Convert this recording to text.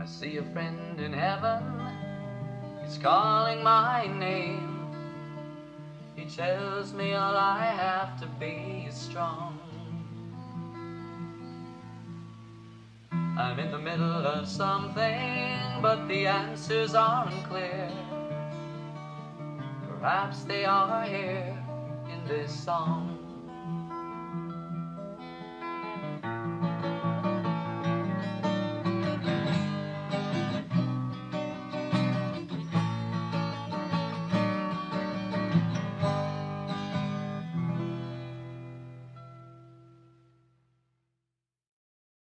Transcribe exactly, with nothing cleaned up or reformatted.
see a friend in heaven, he's calling my name. He tells me all I have to be is strong. I'm in the middle of something, but the answers aren't clear. Perhaps they are here in this song.